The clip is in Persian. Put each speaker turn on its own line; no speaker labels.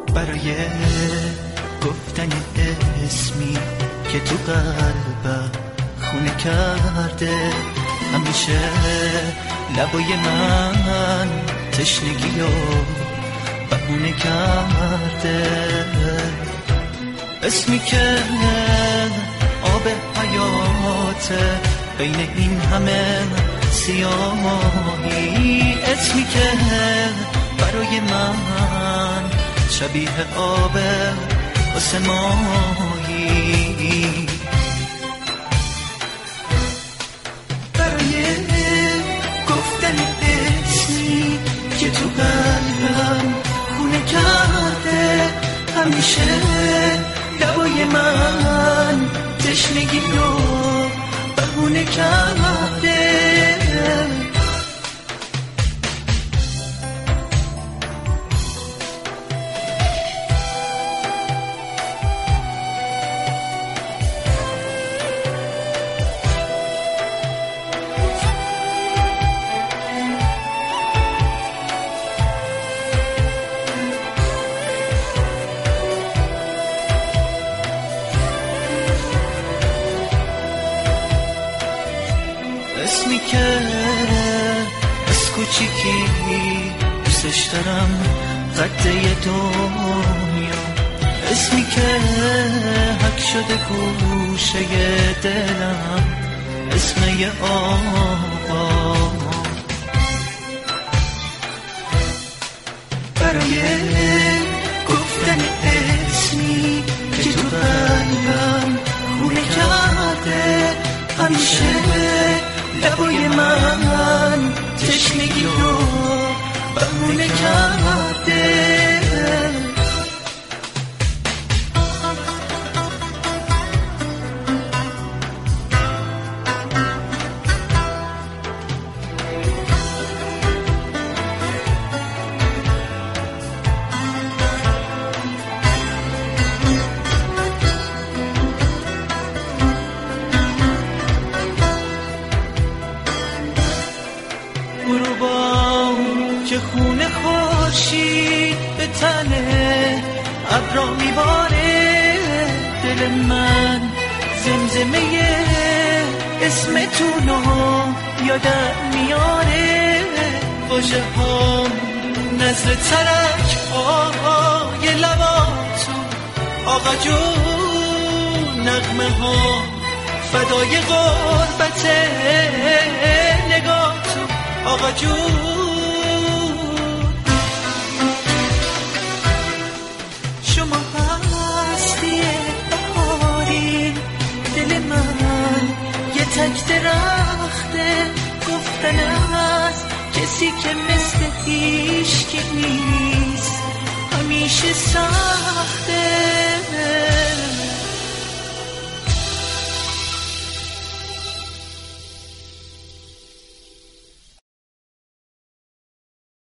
برای گفتن اسمی که تو قلبم خونه کرده، همیشه لبای من تشنگی رو بهونه کرده. اسمی که آب حیاته بین این همه سیاهی، اسمی که برای من شبیه آب آسمایی. برای گفتن اسمی که تو قلبم خونه کرده، همیشه لبای من تشنگی رو بهونه کرده. اسمی که از کوچیکی دوستش دارم قده دنیا، اسمی که حک شده گوشه دلم، اسم یه آقا. برای گفتن اسمی که تو قلبم خونه کرده، همیشه لبای من تشنگی رو بهونه کرده. که خونه خورشید به تنه ابرا میباره، دل من زمزمه اسمتونو یادم میاره. واژه ها نظر ترک های لباتون، آقا جون نغمه ها فدای غربت نگاهتون، آقا جون. شما هستی بهاری، دل من یه تک درخته، گفتن از کسی که مثل هیچکی نیست، همیشه